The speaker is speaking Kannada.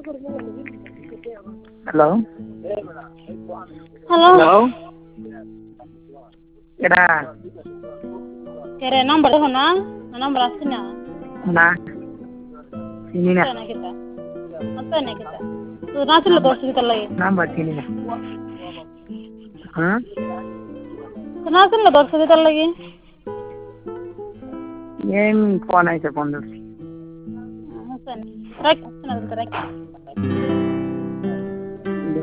ಹಲೋ ಹಲೋ ಹಲೋ ಎಡಾ ಕೆರೆ ನಂಬರ್ ಹೋನಾ ನಂಬರ್ ಹಸ್ತಿನ ನಾ ಸಿನಿನ ಮತ್ತೆ ನಾಸಿಲ್ಲ ದೋಸ್ತಲ್ಲ ನಂಬರ್ ಸಿನಿನ ಹಾಂ ನಾಸಿಲ್ಲ ದೋಸ್ತಲ್ಲಗಿ ಏನು ಫೋನ್ ಐತೆ ಬಂದು ಸರಿ